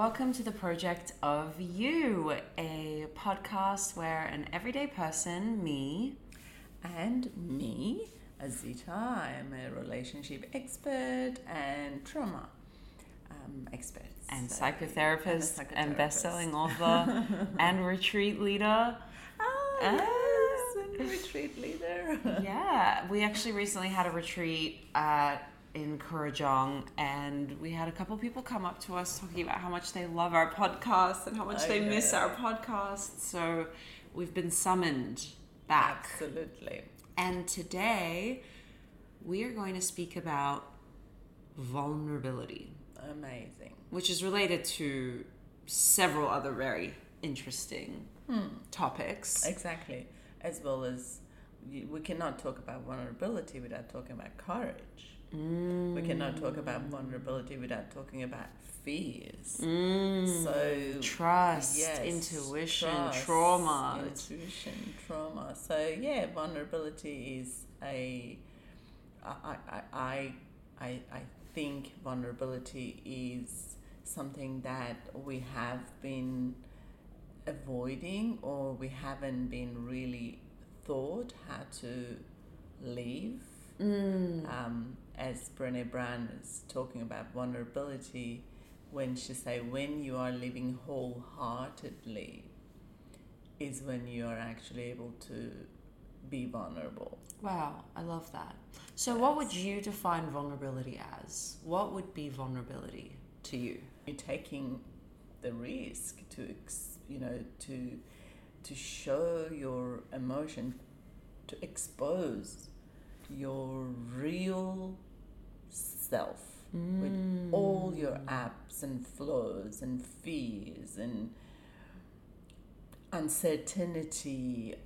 welcome to the Project of You, a podcast where an everyday person, me, And me, Azita, I'm a relationship expert and trauma expert. and So, psychotherapist, and a and psychotherapist. best-selling author, and retreat leader. Yes, and retreat leader. Yeah, we actually recently had a retreat in Kurrajong, and we had a couple people come up to us talking about how much they love our podcast and how much they miss our podcast. So we've been summoned back. Absolutely. And today we are going to speak about vulnerability, Amazing. which is related to several other very interesting topics. Exactly. As well as we cannot talk about vulnerability without talking about courage. We cannot talk about vulnerability without talking about fears. So Trust, yes, intuition, trust, trauma. intuition, trauma. So yeah, vulnerability is I think vulnerability is something that we have been avoiding, or we haven't been really thought how to live. As Brené Brown is talking about vulnerability, when she say when you are living wholeheartedly is when you are actually able to be vulnerable. Wow, I love that. So what would you define vulnerability as? What would be vulnerability to you? You're taking the risk to to show your emotion, to expose your real self with all your ups and flows and fears and uncertainty,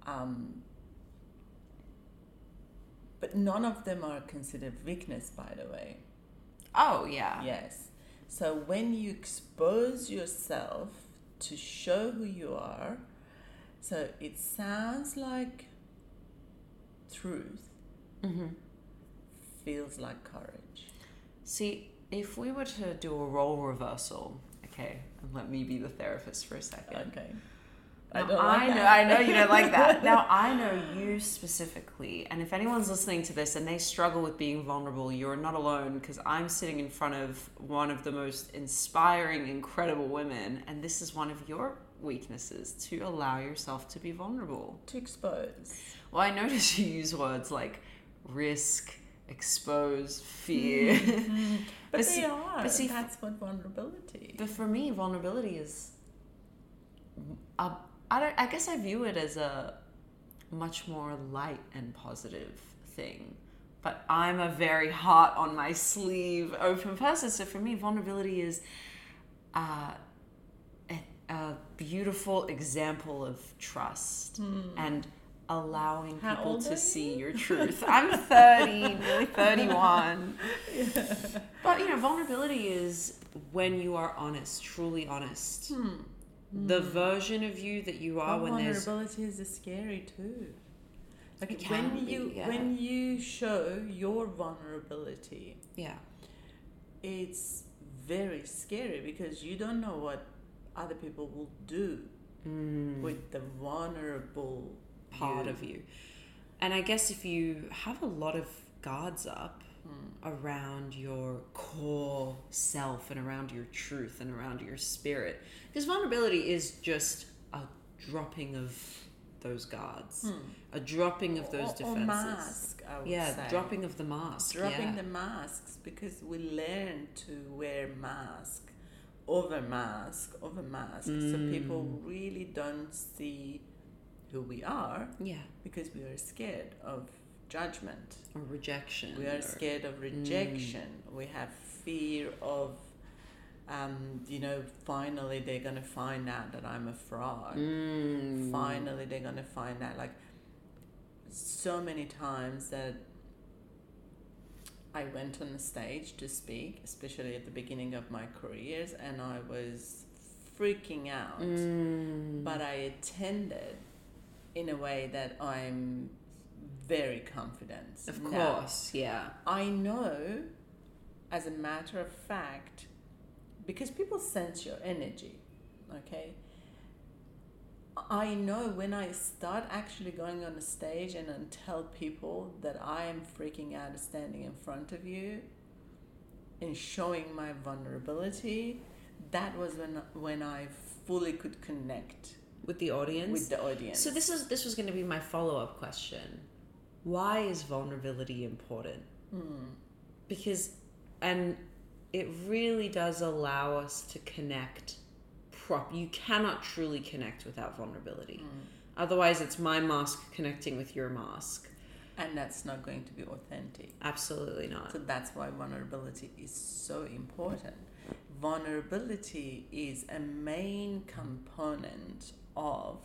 but none of them are considered weakness, by the way. Oh, yeah. Yes. So when you expose yourself to show who you are, so it sounds like truth, feels like courage. See, if we were to do a role reversal, okay, and let me be the therapist for a second. Okay. Now, I know you don't like that. Now, I know you specifically, and if anyone's listening to this and they struggle with being vulnerable, you're not alone, because I'm sitting in front of one of the most inspiring, incredible women, and this is one of your weaknesses, to allow yourself to be vulnerable. To expose. Well, I notice you use words like risk, expose, fear. But see- they are. but see, That's what vulnerability. But for me, vulnerability is, I guess I view it as a much more light and positive thing. But I'm a very heart on my sleeve open person. So for me, vulnerability is a beautiful example of trust and allowing How people old to are see you? your truth. I'm 30, nearly 31. But, vulnerability is when you are honest, truly honest. The version of you that you are when there's... Vulnerability is scary too. Like It can when be, yeah. when you show your vulnerability, Yeah. it's very scary because you don't know what other people will do with the vulnerable Part of you. And I guess if you have a lot of guards up around your core self and around your truth and around your spirit, because vulnerability is just a dropping of those guards, a dropping of those defenses. Or mask, I would say. Dropping of the mask. Dropping the masks, because we learn to wear mask over mask over mask, so people really don't see who we are, because we are scared of judgment, or rejection. we are scared of rejection, we have fear of finally they're going to find out that I'm a fraud, finally they're going to find out, like so many times that I went on the stage to speak, especially at the beginning of my careers, and I was freaking out, but I attended in a way that I'm very confident. Of now. course, yeah. I know, as a matter of fact, because people sense your energy, okay? I know when I start actually going on a stage and tell people that I am freaking out standing in front of you and showing my vulnerability, that was when I fully could connect with the audience. With the audience. So this was going to be my follow-up question. Why is vulnerability important? Because, and it really does allow us to connect. You cannot truly connect without vulnerability. Otherwise, it's my mask connecting with your mask. And that's not going to be authentic. Absolutely not. So that's why vulnerability is so important. Vulnerability is a main component of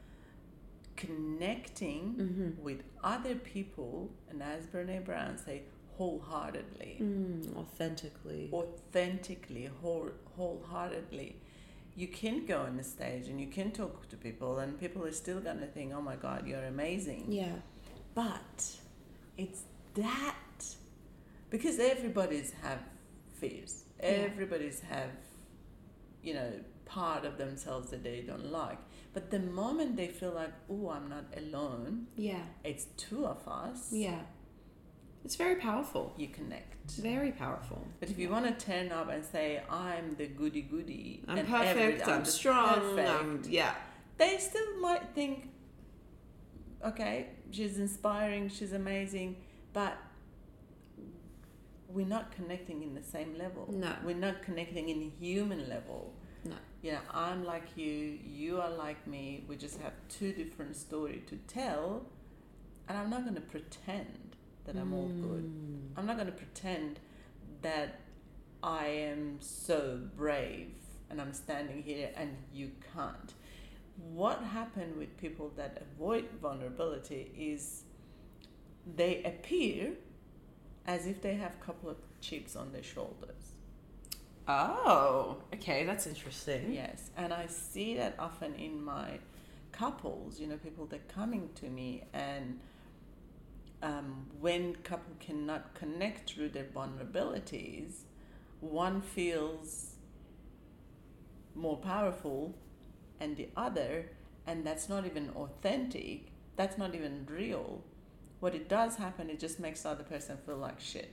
connecting with other people, and as Brené Brown say, wholeheartedly. Authentically, wholeheartedly. You can go on the stage and you can talk to people, and people are still going to think, oh my God, you're amazing. Yeah. But it's that, because everybody's have fears. Yeah. Everybody's have, part of themselves that they don't like. But the moment they feel like, oh, I'm not alone. Yeah. It's two of us. Yeah. It's very powerful. You connect. Very powerful. But if you want to turn up and say, I'm the goody, I'm perfect, I'm strong, perfect, yeah. They still might think, okay, she's inspiring, she's amazing, but we're not connecting in the same level. No. We're not connecting in human level. No. I'm like you, you are like me, we just have two different stories to tell, and I'm not going to pretend that I'm all good. I'm not going to pretend that I am so brave and I'm standing here and you can't. What happened with people that avoid vulnerability is they appear as if they have a couple of chips on their shoulders. Oh, okay, that's interesting. Yes, and I see that often in my couples, people that coming to me, and when couple cannot connect through their vulnerabilities, one feels more powerful and the other, and that's not even authentic, that's not even real. What it does happen, it just makes the other person feel like shit.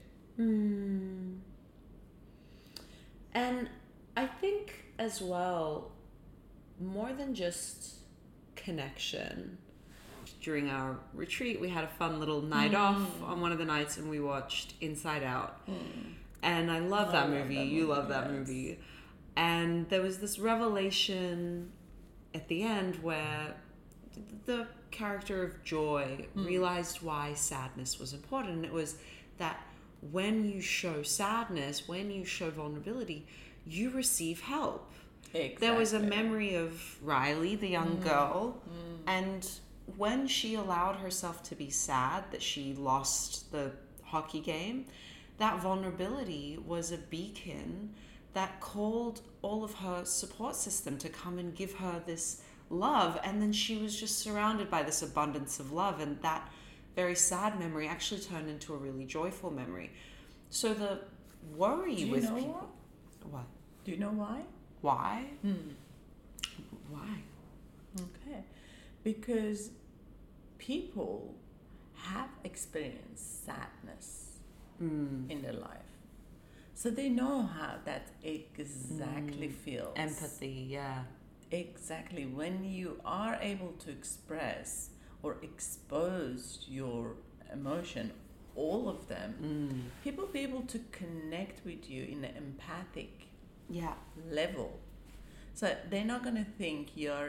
And I think as well, more than just connection, during our retreat we had a fun little night off on one of the nights, and we watched Inside Out. And I love that movie. You love that movie. And there was this revelation at the end where the character of Joy realized why sadness was important. And it was that when you show sadness, when you show vulnerability, you receive help. Exactly. There was a memory of Riley, the young girl, and when she allowed herself to be sad that she lost the hockey game, that vulnerability was a beacon that called all of her support system to come and give her this love. And then she was just surrounded by this abundance of love, and that very sad memory actually turned into a really joyful memory. So the worry with people... What? Do you know why? Why? Why? Okay. Because people have experienced sadness in their life. So they know how that exactly feels. Empathy, yeah. Exactly. When you are able to express or expose your emotion, all of them, people be able to connect with you in an empathic level. So they're not going to think you're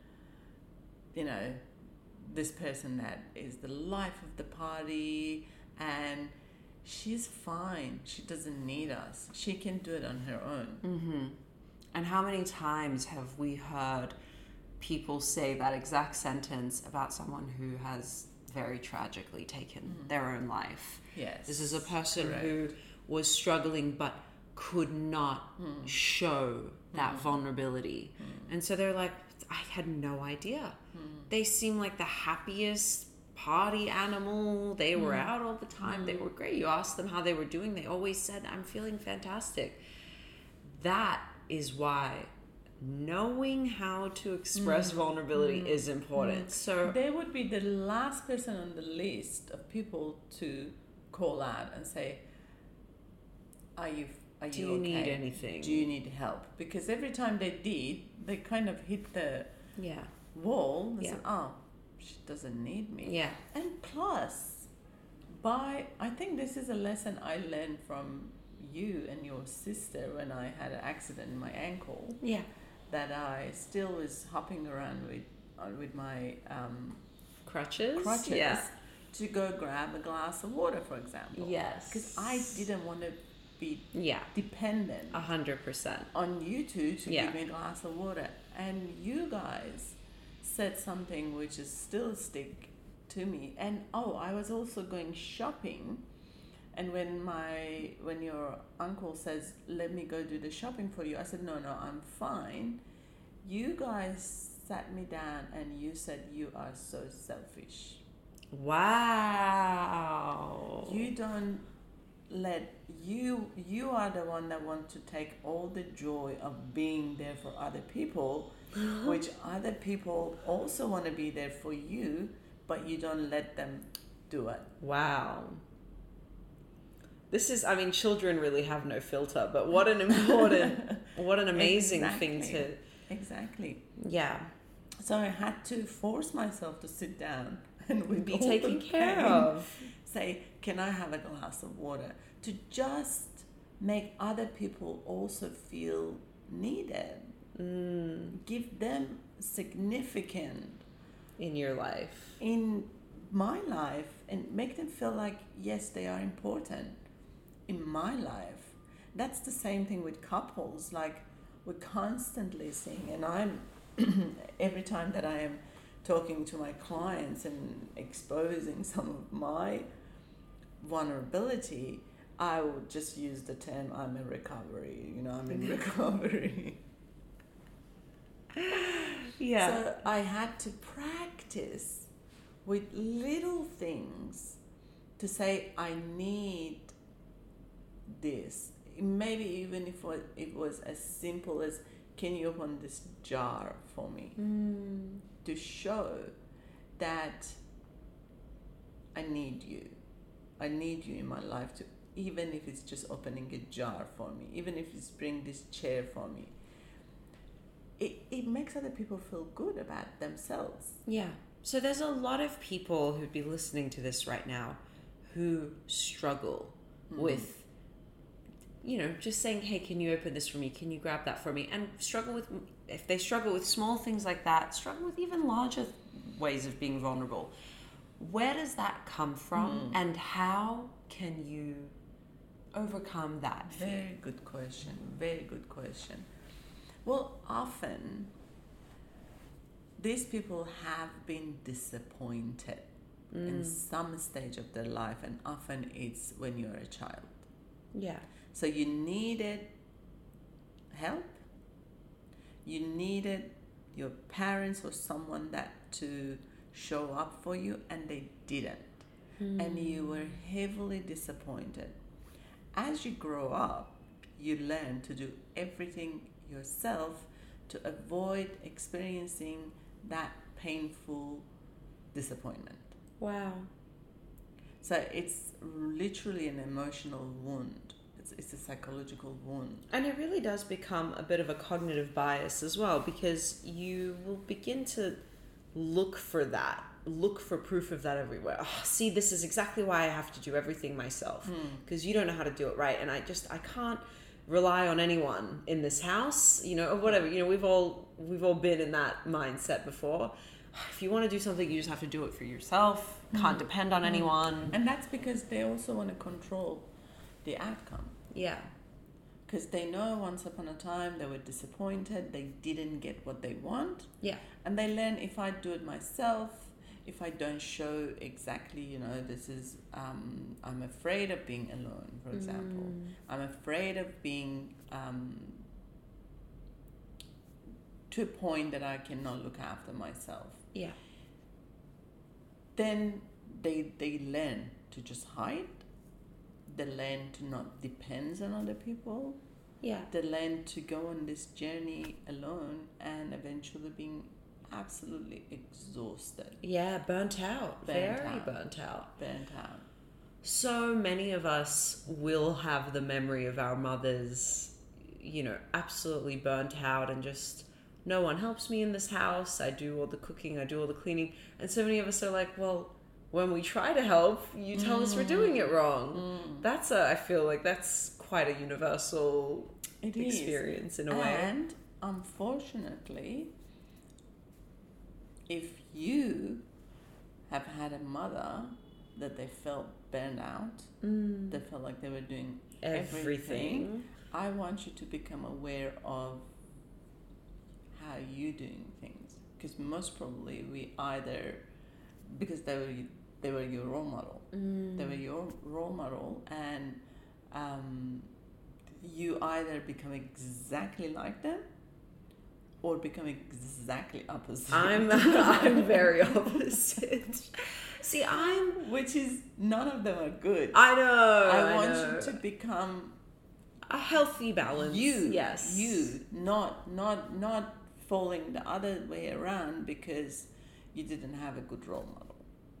this person that is the life of the party and she's fine. She doesn't need us. She can do it on her own. And how many times have we heard people say that exact sentence about someone who has very tragically taken their own life? Yes. This is a person who was struggling but could not show that vulnerability. And so they're like, I had no idea. They seem like the happiest party animal. They were out all the time. They were great. You asked them how they were doing. They always said, I'm feeling fantastic. that is why knowing how to express vulnerability is important. So they would be the last person on the list of people to call out and say, do you need anything? Do you need help? Because every time they did, they kind of hit the wall and said, oh, she doesn't need me. Yeah. And plus, I think this is a lesson I learned from you and your sister when I had an accident in my ankle. Yeah. That I still was hopping around with my crutches. Yeah. To go grab a glass of water, for example. Yes. Because I didn't want to be dependent 100% on you two to give me a glass of water. And you guys said something which is still stick to me. And I was also going shopping, and when your uncle says, let me go do the shopping for you, I said, no, I'm fine. You guys sat me down and you said, you are so selfish. Wow. You don't let you are the one that wants to take all the joy of being there for other people, which other people also want to be there for you, but you don't let them do it. Wow. This is, children really have no filter, but what an amazing thing to... Exactly. Yeah. So I had to force myself to sit down and be taken care of. Say, can I have a glass of water? To just make other people also feel needed. Give them significant in your life. In my life, and make them feel like, yes, they are important in my life. That's the same thing with couples. Like, we're constantly seeing, and I'm every time that I am talking to my clients and exposing some of my vulnerability, I would just use the term, I'm in recovery. I'm in recovery. Yeah. So I had to practice with little things to say, I need this. Maybe even if it was as simple as, can you open this jar for me? To show that I need you. I need you in my life, to even if it's just opening a jar for me, even if it's bring this chair for me. It makes other people feel good about themselves. Yeah. So there's a lot of people who'd be listening to this right now who struggle with, just saying, hey, can you open this for me? Can you grab that for me? And if they struggle with small things like that, struggle with even larger ways of being vulnerable. Where does that come from, and how can you overcome that fear? Very good question. Very good question. Well, often these people have been disappointed in some stage of their life, and often it's when you're a child. Yeah. So you needed help. You needed your parents or someone that to show up for you, and they didn't. And you were heavily disappointed. As you grow up, you learn to do everything yourself to avoid experiencing that painful disappointment. Wow. So it's literally an emotional wound. It's a psychological wound. And it really does become a bit of a cognitive bias as well, because you will begin to look for proof of that everywhere. Oh, see, this is exactly why I have to do everything myself, because you don't know how to do it right, and I can't rely on anyone in this house, or whatever. We've all been in that mindset before. If you want to do something, you just have to do it for yourself. Can't depend on anyone. And that's because they also want to control the outcome. Yeah. Because they know once upon a time they were disappointed, they didn't get what they want. Yeah. And they learn, if I do it myself, if I don't show exactly, this is, I'm afraid of being alone, for example. I'm afraid of being to a point that I cannot look after myself. Yeah. Then they learn to just hide. They learn to not depend on other people. Yeah. They learn to go on this journey alone and eventually being absolutely exhausted. Yeah, burnt out. Very burnt out. Burnt out. So many of us will have the memory of our mothers, absolutely burnt out and just, no one helps me in this house. I do all the cooking, I do all the cleaning. And so many of us are like, well, when we try to help, you tell us we're doing it wrong. I feel like that's quite a universal experience in a way. And unfortunately, if you have had a mother that they felt burned out, they felt like they were doing everything, I want you to become aware of how you're doing things. Because most probably because they were your role model. They were your role model, and you either become exactly like them or become exactly opposite. I'm very opposite. See, which is, none of them are good. I know. I want you to become a healthy balance. Yes. You, not falling the other way around because you didn't have a good role model.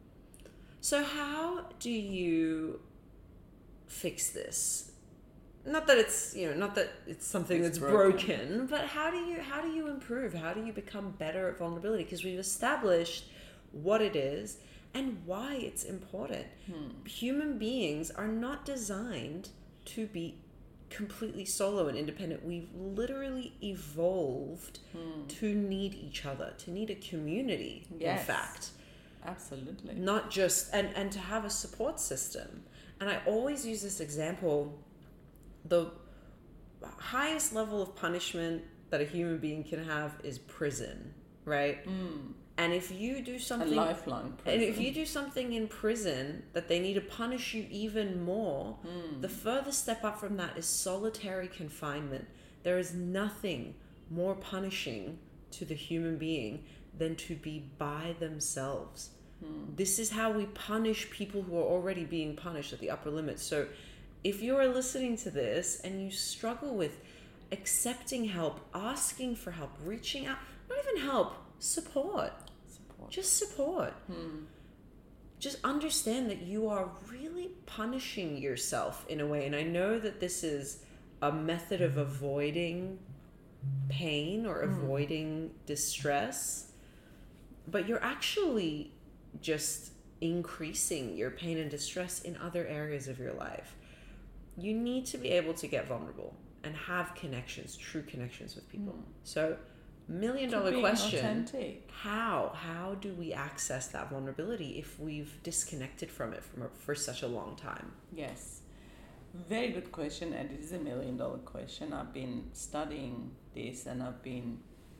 So how do you fix this? Not that it's something that's broken, but how do you improve? How do you become better at vulnerability? Because we've established what it is and why it's important. Human beings are not designed to be completely solo and independent. We've literally evolved to need each other, to need a community, in fact. Absolutely. Not just, and to have a support system. And I always use this example. The highest level of punishment that a human being can have is prison, right? And if you do something, a lifelong prison. And if you do something in prison that they need to punish you even more, the further step up from that is solitary confinement. There is nothing more punishing to the human being than to be by themselves. This is how we punish people who are already being punished at the upper limit. So if you are listening to this and you struggle with accepting help, asking for help, reaching out, not even help, support. Just support. Just understand that you are really punishing yourself in a way. And I know that this is a method of avoiding pain or avoiding distress, but you're actually just increasing your pain and distress in other areas of your life. You need to be able to get vulnerable and have connections, true connections with people. So, $1 million question. Authentic. How do we access that vulnerability if we've disconnected from it for such a long time? Yes. Very good question, and it is $1 million question. I've been studying this, and I've been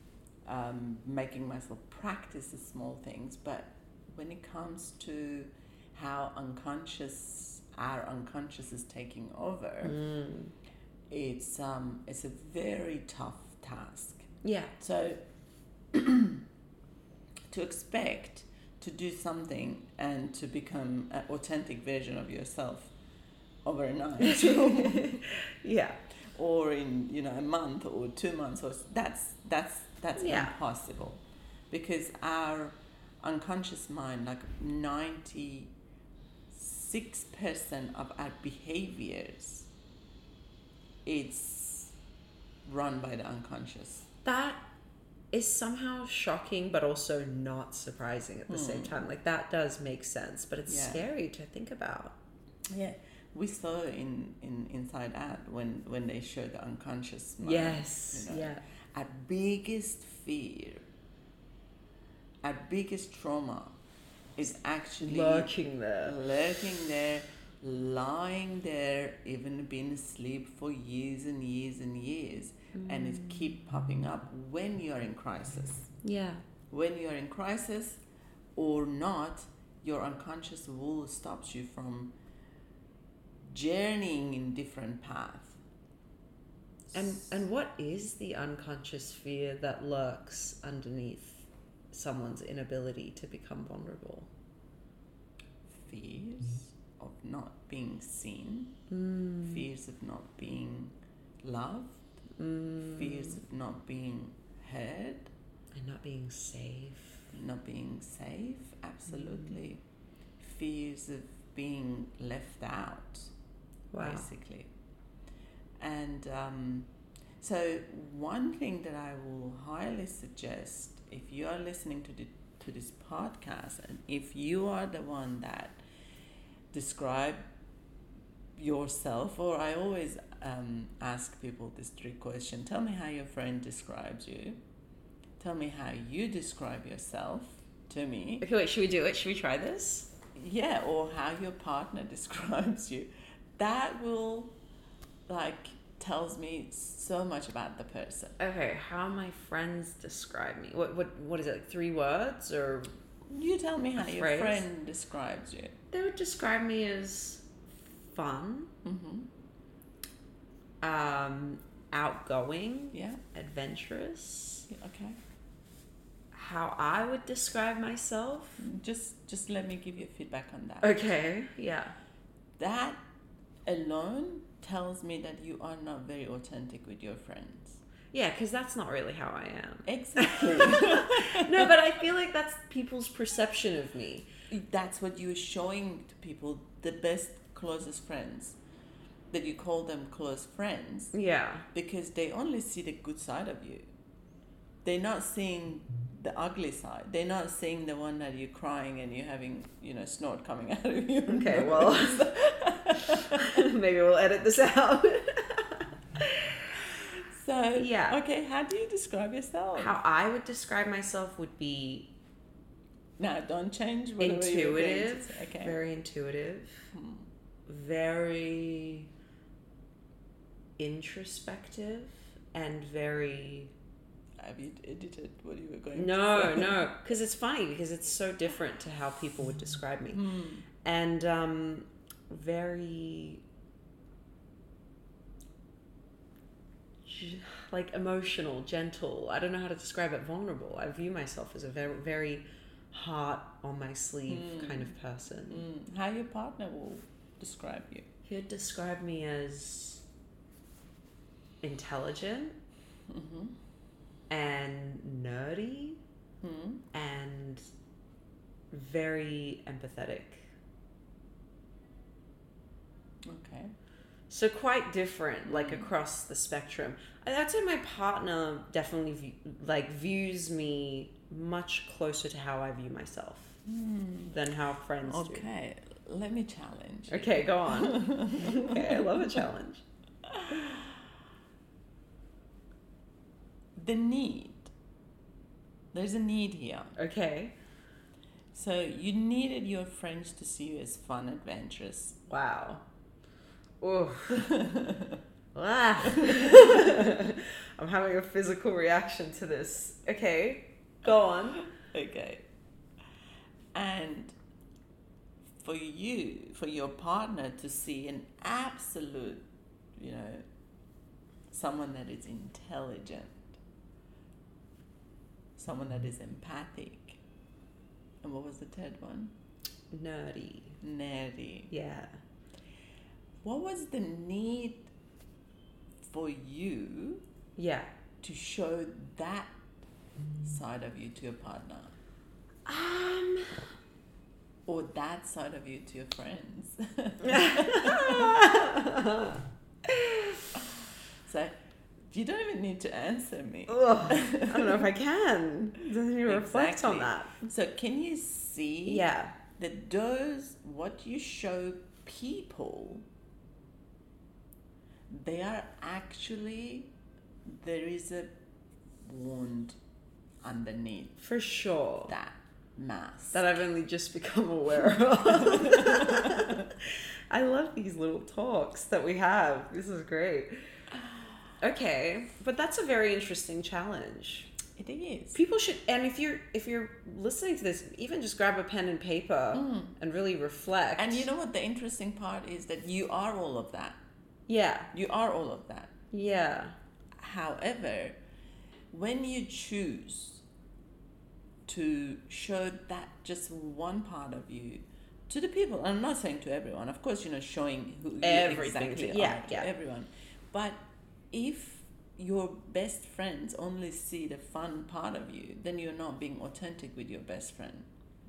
making myself practice the small things. But when it comes to how our unconscious is taking over, it's a very tough task. Yeah. So to expect to do something and to become an authentic version of yourself overnight, yeah, or in a month or 2 months, or that's impossible, because our unconscious mind, like 96% of our behaviors, it's run by the unconscious. That is somehow shocking, but also not surprising at the same time. Like, that does make sense, but it's scary to think about. Yeah, we saw in Inside Out when they show the unconscious mind. Yes, Our biggest fear, our biggest trauma is actually lurking there, lying there, even being asleep for years and years and years. And it keep popping up when you are in crisis. Yeah. When you are in crisis or not, your unconscious will stops you from journeying in different paths. And what is the unconscious fear that lurks underneath someone's inability to become vulnerable? Fears of not being seen, fears of not being loved, fears of not being heard. And not being safe. Absolutely. Fears of being left out, basically. And so one thing that I will highly suggest, if you are listening to this podcast, and if you are the one that describe yourself, or I always ask people this 3 question: tell me how your friend describes you, tell me how you describe yourself to me. Okay, wait, should we do it? Should we try this? Yeah, or how your partner describes you. That will tells me so much about the person. Okay, how my friends describe me. What is it, like 3 words, or you tell me how your friend describes you. They would describe me as fun, outgoing, adventurous. Okay. How I would describe myself? Just let me give you feedback on that. Okay, yeah. That alone tells me that you are not very authentic with your friends. Yeah, because that's not really how I am. Exactly. No, but I feel like that's people's perception of me. That's what you're showing to people, the best, closest friends, that you call them close friends. Yeah. Because they only see the good side of you. They're not seeing the ugly side. They're not seeing the one that you're crying and you're having, snot coming out of you. Okay, well, maybe we'll edit this out. So, yeah. Okay, how do you describe yourself? How I would describe myself would be... No, don't change. Intuitive. Okay. Very intuitive. Very introspective and very... Have you edited what you were going to say? No, because it's funny, because it's so different to how people would describe me. And very emotional, gentle. I don't know how to describe it. Vulnerable. I view myself as a very, very heart on my sleeve kind of person. How your partner will describe you? He would describe me as intelligent. And nerdy and very empathetic. Okay. So quite different, across the spectrum. I'd say my partner definitely views me much closer to how I view myself than how friends do. Okay, let me challenge. Okay, go on. Okay, I love a challenge. The need. There's a need here. Okay. So you needed your friends to see you as fun, adventurous. Wow. Oh. I'm having a physical reaction to this. Okay, go on. Okay. And for your partner to see an absolute, someone that is intelligent, someone that is empathic. And what was the third one? Nerdy. Yeah. What was the need for you to show that side of you to your partner? Or that side of you to your friends? So you don't even need to answer me. I don't know if I can. Doesn't even reflect on that. So can you see that what you show people, they are actually, there is a wound underneath. For sure. That mask. That I've only just become aware of. I love these little talks that we have. This is great. Okay, but that's a very interesting challenge. It is. People should, and if you're listening to this, even just grab a pen and paper and really reflect. And you know what the interesting part is, that you are all of that. Yeah. You are all of that. Yeah. However, when you choose to show that just one part of you to the people, I'm not saying to everyone, of course, showing who you everything exactly to are to everyone, but if your best friends only see the fun part of you, then you're not being authentic with your best friend.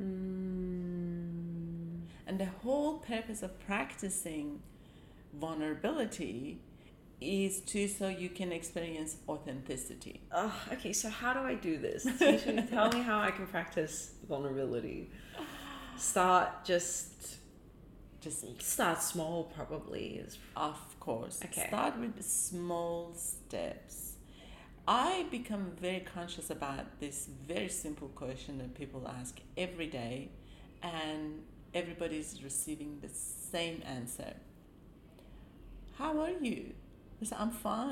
And the whole purpose of practicing vulnerability is so you can experience authenticity. Okay, so how do I do this? Tell me how I can practice vulnerability. Start small, probably. Of course. Okay. Start with small steps. I become very conscious about this very simple question that people ask every day, and everybody's receiving the same answer. How are you? I say, I'm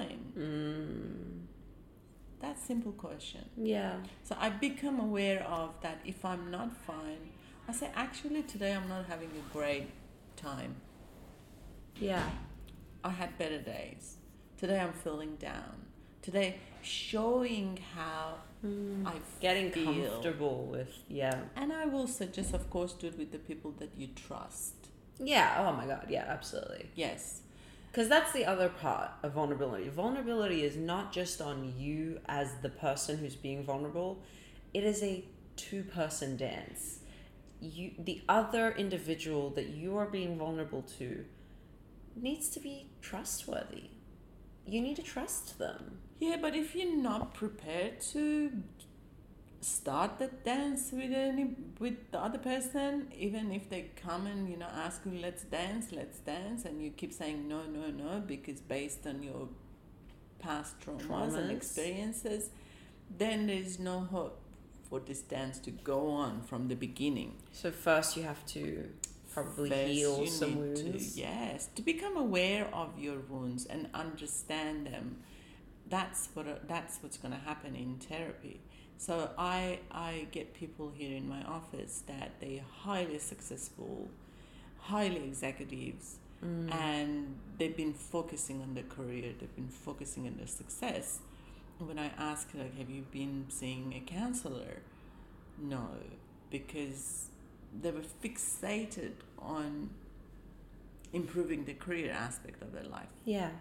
fine. That simple question. Yeah. So I become aware of that. If I'm not fine, I say, actually today I'm not having a great time. Yeah. I had better days. Today I'm feeling down. Today, showing how I getting feel. Comfortable with, yeah. And I will suggest, of course, do it with the people that you trust. Yeah. Oh my God. Yeah, absolutely. Yes. Because that's the other part of vulnerability. Vulnerability is not just on you as the person who's being vulnerable. It is a two-person dance. The other individual that you are being vulnerable to needs to be trustworthy. You need to trust them. Yeah, but if you're not prepared to start the dance with the other person, even if they come and ask you, let's dance, and you keep saying no, because based on your past traumas and experiences, then there's no hope for this dance to go on from the beginning. So first you have to probably heal some wounds. To become aware of your wounds and understand them. That's what's going to happen in therapy. So I get people here in my office that they're highly successful, highly executives, and they've been focusing on their career, they've been focusing on their success. When I ask, like, have you been seeing a counselor? No, because they were fixated on improving the career aspect of their life. Yeah.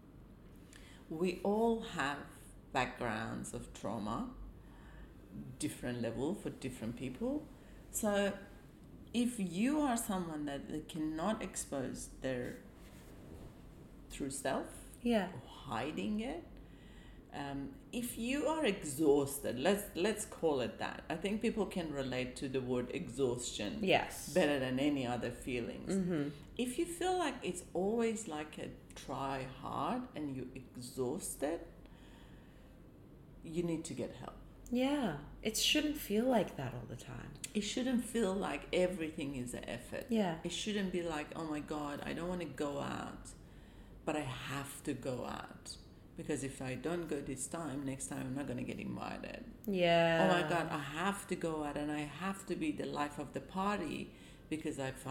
We all have backgrounds of trauma, different level for different people. So if you are someone that cannot expose their true self, or hiding it, if you are exhausted, let's call it that. I think people can relate to the word exhaustion better than any other feelings. If you feel like it's always like a try hard and you're exhausted, you need to get help. Yeah, it shouldn't feel like that all the time. It shouldn't feel like everything is an effort. Yeah. It shouldn't be like, oh my God, I don't want to go out, but I have to go out. Because if I don't go this time, next time I'm not going to get invited. Yeah. Oh my God, I have to go out and I have to be the life of the party. Because if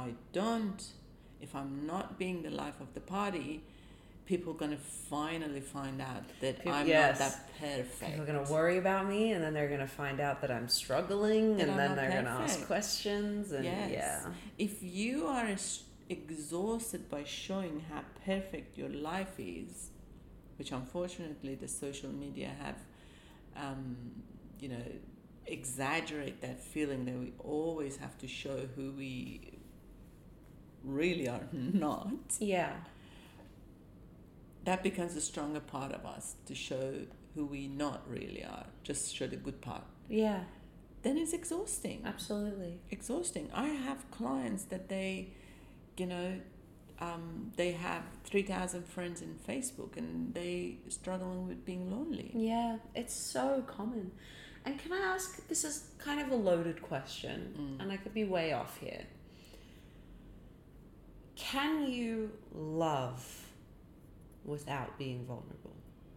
I'm not being the life of the party, people are going to finally find out that I'm not that perfect. People are going to worry about me, and then they're going to find out that I'm struggling, and then they're going to ask questions. And if you are exhausted by showing how perfect your life is, which unfortunately the social media have, exaggerate that feeling that we always have to show who we really are not. Yeah. That becomes a stronger part of us, to show who we not really are, just show the good part. Yeah. Then it's exhausting. Absolutely. Exhausting. I have clients that they have 3,000 friends in Facebook and they struggling with being lonely. Yeah, it's so common. And can I ask, this is kind of a loaded question, and I could be way off here. Can you love without being vulnerable?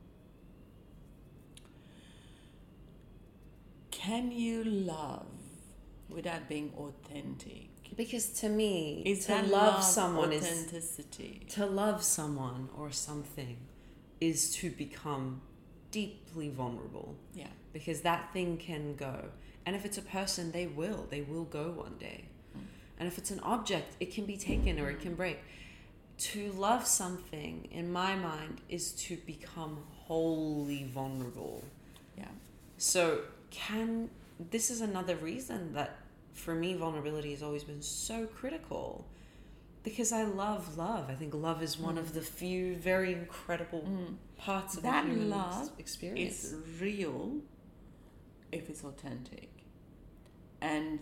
Can you love without being authentic? Because to me, to love someone authenticity. To love someone or something is to become deeply vulnerable. Yeah. Because that thing can go. And if it's a person, they will go one day. And if it's an object, it can be taken or it can break. to love something, in my mind, is to become wholly vulnerable. Yeah. So this is another reason that for me vulnerability has always been so critical, because I love love. I think love is one of the few very incredible parts of that the human love experience. Is real if it's authentic, and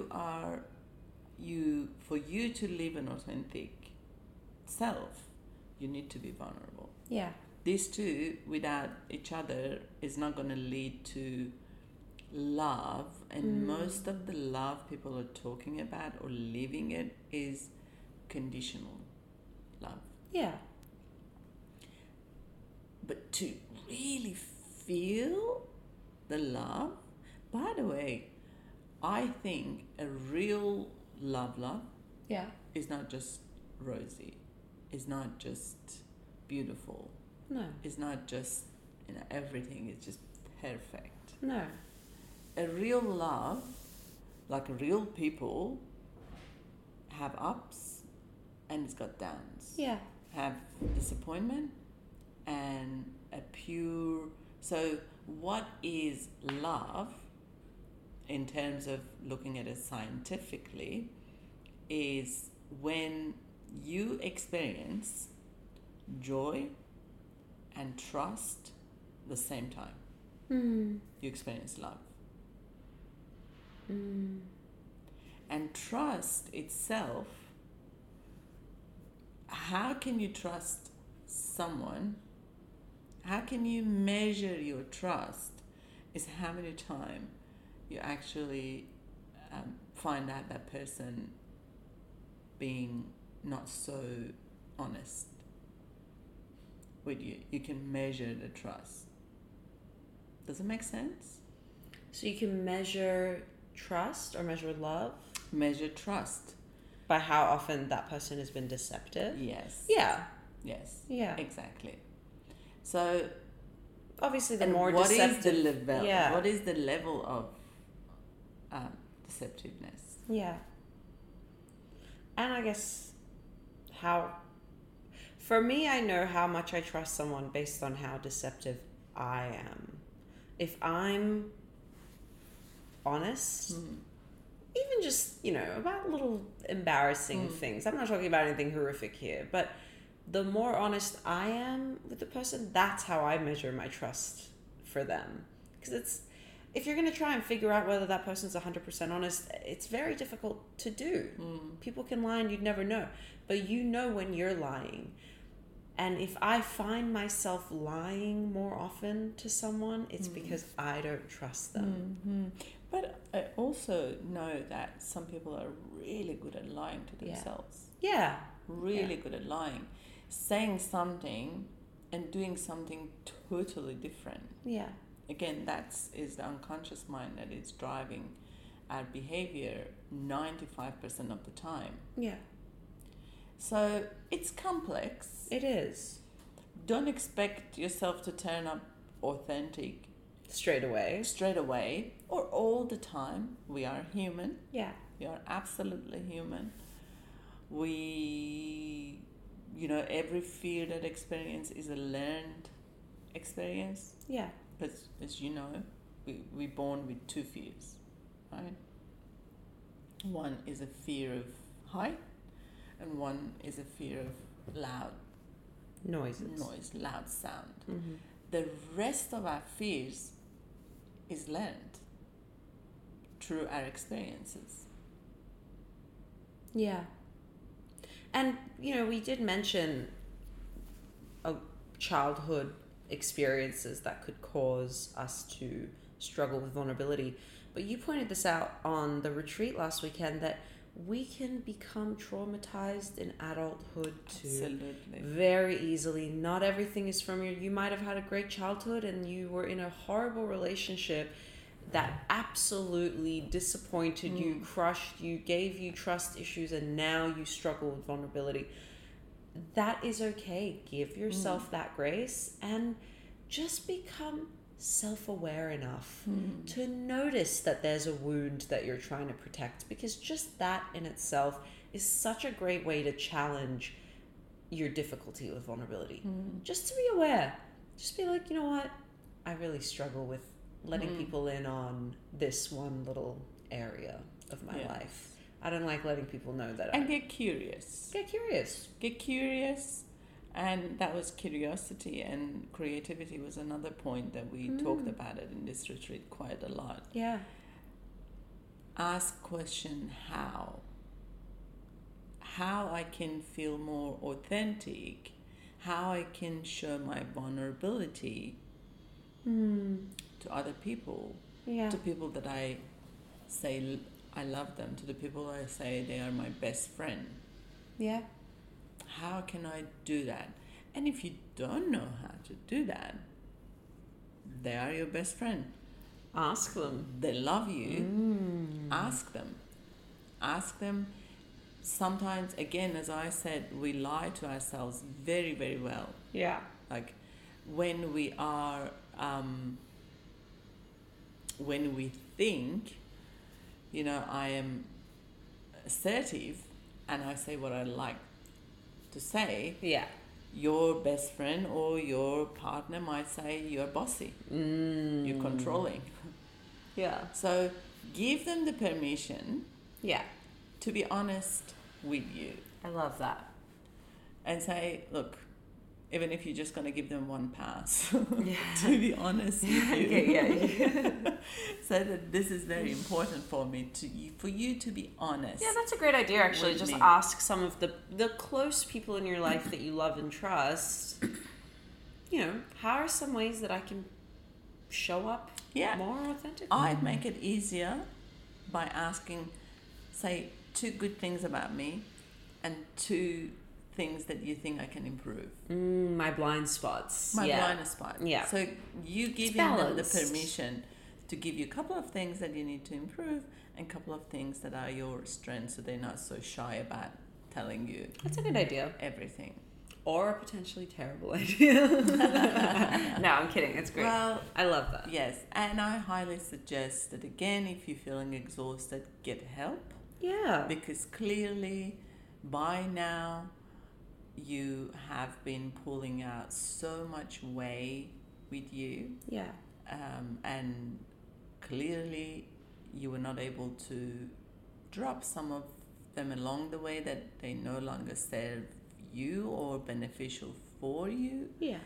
for you to live an authentic self, you need to be vulnerable. Yeah. These two without each other is not going to lead to love, and most of the love people are talking about or living it is conditional love. Yeah. But to really feel the love, by the way, I think a real love Yeah. is not just rosy, it's not just beautiful, No. it's not just everything is just perfect. No. A real love, like real people, have ups and it's got downs. Yeah. Have disappointment and a pure. So, what is love in terms of looking at it scientifically is when you experience joy and trust the same time. You experience love. And trust itself, how can you trust someone? How can you measure your trust is how many times you actually find out that person being not so honest with you. You can measure the trust. Does it make sense? So you can measure trust or measure love? Measure trust. By how often that person has been deceptive? Yes. Yeah. Yes. Yeah. Exactly. So obviously the and more what deceptive... is the level? Yeah. What is the level of deceptiveness? Yeah. And I guess for me, I know how much I trust someone based on how deceptive I am. If I'm honest, even just, about little embarrassing things. I'm not talking about anything horrific here, but the more honest I am with the person, that's how I measure my trust for them. Because if you're going to try and figure out whether that person's 100% honest, it's very difficult to do. People can lie and you'd never know. But you know when you're lying. And if I find myself lying more often to someone, it's because I don't trust them. But I also know that some people are really good at lying to themselves. Yeah. Really good at lying. Saying something and doing something totally different. Yeah. Again, is the unconscious mind that is driving our behavior 95% of the time. Yeah. So it's complex. It is. Don't expect yourself to turn up authentic straight away or all the time. We are human. Yeah. We are absolutely human. We, every fear that experience is a learned experience. Yeah. Because, as you know, we're born with two fears, right? One is a fear of height, and one is a fear of loud noise, loud sound. The rest of our fears is learned through our experiences. Yeah. And, we did mention childhood experiences that could cause us to struggle with vulnerability. But you pointed this out on the retreat last weekend, that we can become traumatized in adulthood too. Absolutely. Very easily. Not everything is from you might have had a great childhood and you were in a horrible relationship that absolutely disappointed you, crushed you, gave you trust issues, and now you struggle with vulnerability. That is okay. Give yourself that grace and just become self-aware enough to notice that there's a wound that you're trying to protect, because just that in itself is such a great way to challenge your difficulty with vulnerability. Just to be aware. Just be like, you know what? I really struggle with letting people in on this one little area of my life. I don't like letting people know that. And get curious. Get curious. Get curious. And that was curiosity, and creativity was another point that we talked about it in this retreat quite a lot. Yeah. Ask question how. How I can feel more authentic, how I can show my vulnerability to other people, to people that I say I love them, to the people I say they are my best friend. Yeah. How can I do that? And if you don't know how to do that, they are your best friend. Ask them. They love you. Ask them. Ask them. Sometimes, again, as I said, we lie to ourselves very, very well. Yeah. Like when we are, when we think, you know, I am assertive and I say what I like to say. Yeah. Your best friend or your partner might say you're bossy. You're controlling. Yeah. So give them the permission. Yeah. To be honest with you. I love that. And say, look, even if you're just going to give them one pass, to be honest with you. Yeah. So that this is very important for me, for you to be honest. Yeah, that's a great idea, actually. Just ask some of the close people in your life that you love and trust, you know, how are some ways that I can show up more authentically? I'd make it easier by asking, say, 2 good things about me and 2 things that you think I can improve. My blind spots. My blind spot. Yeah. So you giving them the permission to give you a couple of things that you need to improve and a couple of things that are your strengths, so they're not so shy about telling you. That's a good idea. Everything. Or a potentially terrible idea. No, I'm kidding. It's great. Well, I love that. Yes. And I highly suggest that, again, if you're feeling exhausted, get help. Yeah. Because clearly, by now, you have been pulling out so much weight with you. Yeah. And clearly, you were not able to drop some of them along the way that they no longer serve you or beneficial for you. Yeah.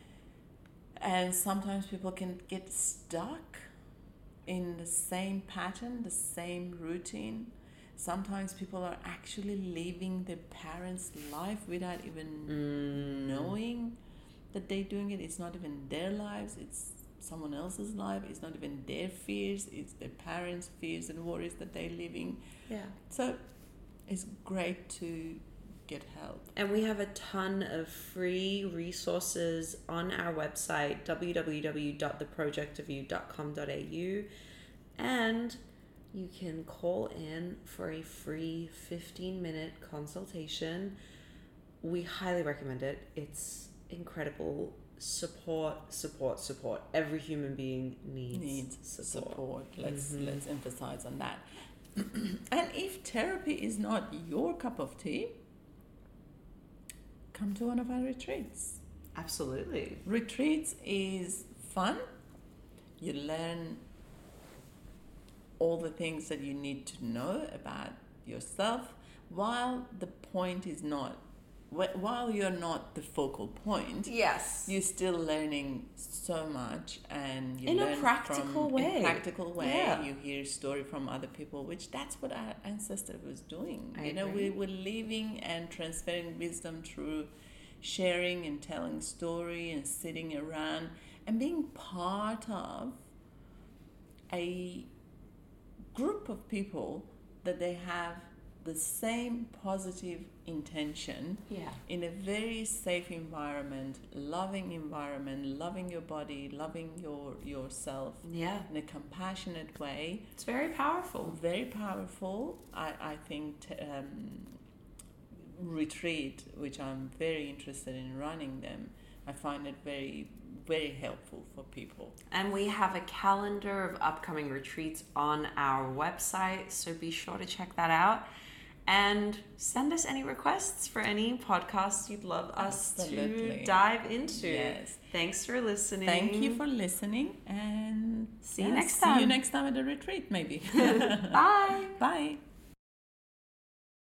And sometimes people can get stuck in the same pattern, the same routine. Sometimes people are actually living their parents' life without even knowing that they're doing it. It's not even their lives, it's someone else's life. It's not even their fears, it's their parents' fears and worries that they're living. Yeah. So it's great to get help. And we have a ton of free resources on our website, www.theprojectofyou.com.au, and you can call in for a free 15-minute consultation. We highly recommend it. It's incredible. Support. Every human being needs support. Let's emphasize on that. And if therapy is not your cup of tea, come to one of our retreats. Absolutely. Retreats is fun. You learn all the things that you need to know about yourself, while the point is not, while you're not the focal point. Yes. You're still learning so much, and you in learn a practical way. In a practical way. Yeah. You hear story from other people, which that's what our ancestor was doing. I you know, agree. we were living and transferring wisdom through sharing and telling story and sitting around and being part of a group of people that they have the same positive intention in a very safe environment, loving your body, loving yourself in a compassionate way. It's very powerful. Very powerful. I think retreat, which I'm very interested in running them, I find it very, very helpful for people. And we have a calendar of upcoming retreats on our website, so be sure to check that out. And send us any requests for any podcasts you'd love us to dive into. Yes. Thanks for listening. Thank you for listening, and see you next time. See you next time at the retreat, maybe. Bye. Bye.